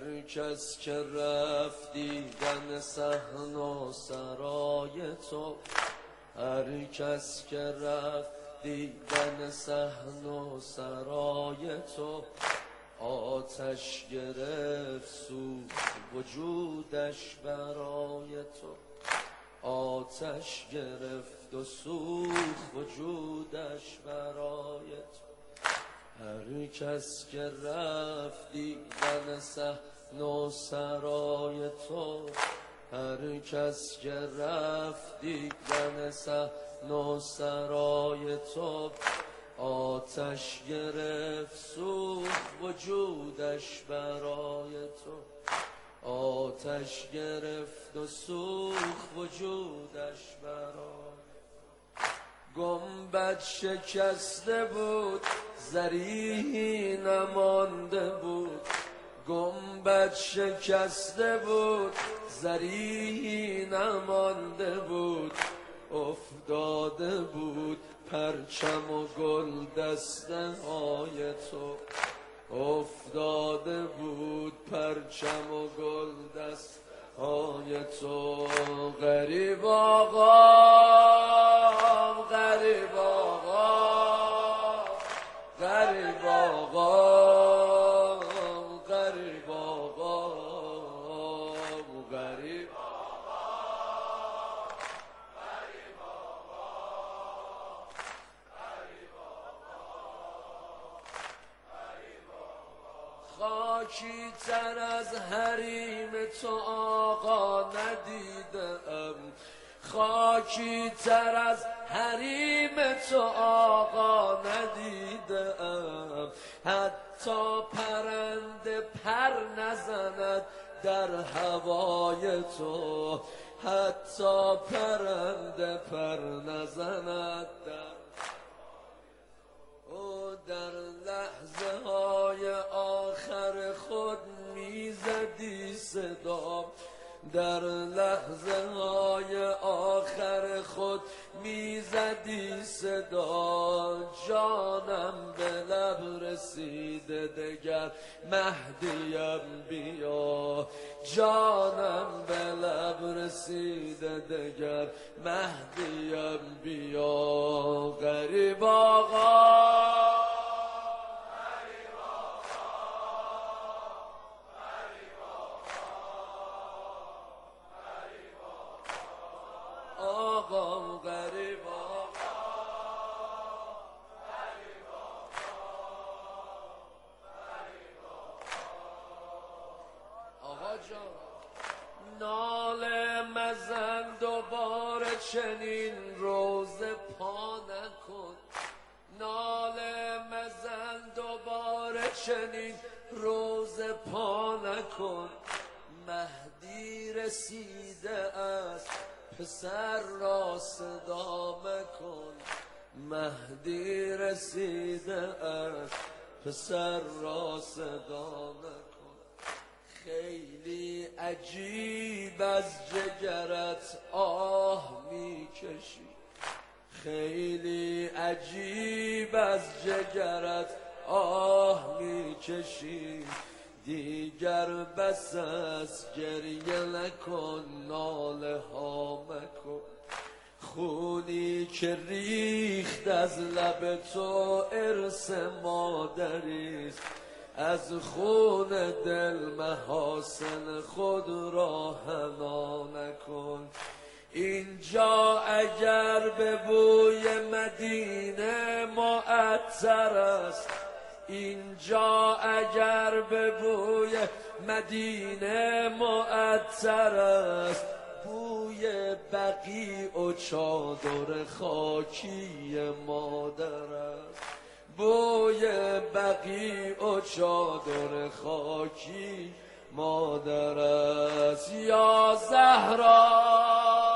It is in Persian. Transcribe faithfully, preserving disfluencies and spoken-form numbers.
هر کس که رفت دیدن صحن سرای تو، هر کس که رفت دیدن صحن سرای تو، آتش گرفت سوز وجودش برای تو، آتش گرفت و سوز وجودش برای تو. هر کس که رفت دیدن صحن و سرای تو، هر کس که رفت دیدن صحن و سرای تو، آتش گرفت سوخت وجودش برای تو، آتش گرفت و سوخت وجودش برای تو. گنبد شکسته بود زری نمانده بود، گنبد شکسته بود زری نمانده بود، افتاده بود پرچم و گل دسته های تو، افتاده بود پرچم و گل دسته های تو. غریب آقا غریب آقا غریب آقا غریب آقا غریب خاکی تر از حریم تو آقا ندیدم، خاکی تر از حریم تو آقا ندیدم، حتی پرنده پر نزند در هوای تو، حتی پرنده پر نزند در او. در لحظه های آخر خود میزدی صدا، در لحظه های آخر خود میزدی صدا، جانم به لب رسیده دگر مهدیم بیا، جانم به لب رسیده دگر مهدیم بیا. غریب آقا آقا غریب آقا غریب آقا آقا جان ناله مزن دوباره چنین روز پا نکن، ناله مزن دوباره چنین روز پا نکن، مهدی رسیده است پسر را صدا مکن، مهدی رسیده است پسر را صدا مکن. خیلی عجیب از جگرت آه میکشی، خیلی عجیب از جگرت آه میکشی، دیگر بس از گریه نکن ناله ها مکن، خونی که ریخت از لب تو ارث مادریست، از خون دل محاسن خود را حنا نکن. اینجا اگر به بوی مدینه معطر است، اینجا اگر به بوی مدینه معطر است، بوی بقیع و چادر خاکی مادر است، بوی بقیع و چادر خاکی مادر است. یا زهرا